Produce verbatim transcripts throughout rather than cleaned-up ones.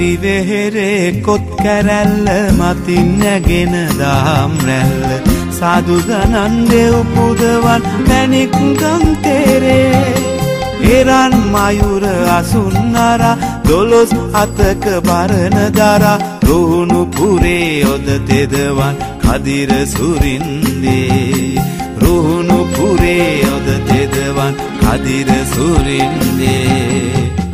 කිරිවෙහෙරේ කොත් කැරැල්ල මතින් නැගෙන දාම් රැල්ල සාදු ගණන් දෙව් පුදවන් මැණික් ගම් තෙරේ එරන් මයුර අසුන්නරා දොළොස් අතක බරණ දරා රුහුණු පුරේ ඔද තෙදවන් කදිර සුරින්දේ රුහුණු පුරේ ඔද තෙදවන් කදිර සුරින්දේ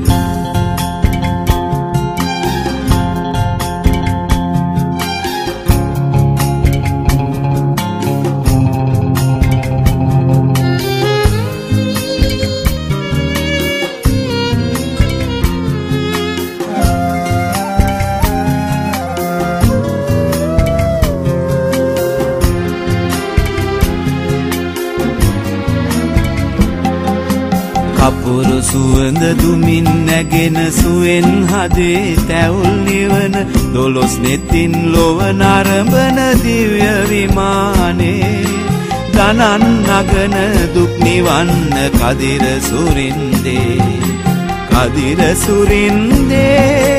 කපුරු සුවඳ දුමින් නැගෙන සුවෙන් හදේ තැවුල් නිවන දොළොස් නෙතින් ලොව නරඹන දිව්‍ය විමානේ ගණන් නගන දුක් නිවන්න කදිර සුරින්දේ කදිර සුරින්දේ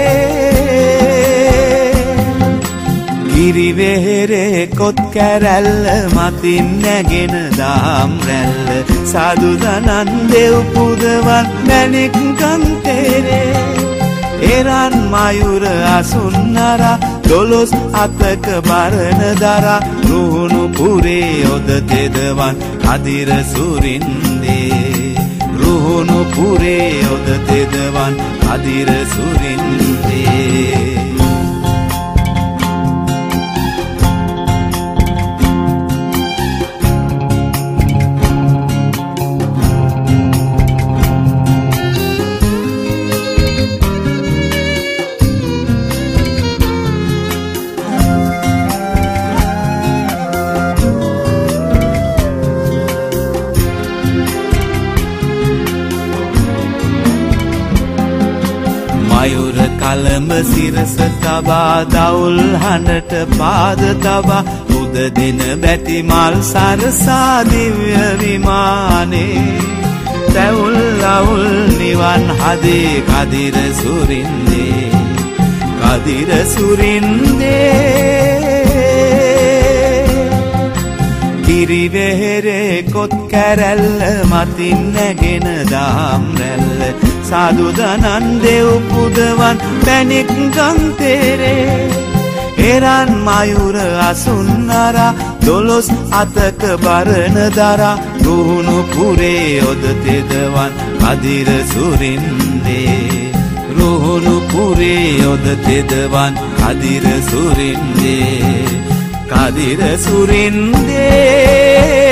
කිරිවෙහෙරේ කොත් කැරැල්ල මතින් නැගෙන දාම් රැල්ල සාදු දනන් දෙව් පුදවන් මැණික් ගම් තෙරේ එරන් මයුර අසුන්නරා දොළොස් අතක බරණ දරා රුහුණු පුරේ ඔද තෙදවන් කදිර සුරින්දේ රුහුණු පුරේ ඔද තෙදවන් කදිර සුරින්දේ මයුර කලඹ සිරස තබා දවුල් හඬට පාද තබා උද දෙන බැති මල් සරසා දිව්‍ය විමානේ තැවුල් අවුල් නිවන් හදේ කදිර සුරින්දේ කදිර සුරින්දේ කිරිවෙහෙරේ කොත් කැරැල්ල මතින් නැගෙන දාම් රැල්ල සාදු දනන් දෙව් පුදවන් මැණික් ගම් තෙරේ එරන් මයුර අසුන්නරා දොළොස් අතක බරණ දරා රුහුණු පුරේ ඔද තෙදවන් කදිර සුරින්දේ රුහුණු පුරේ ඔද තෙදවන් කදිර සුරින්දේ කදිර සුරින්දේ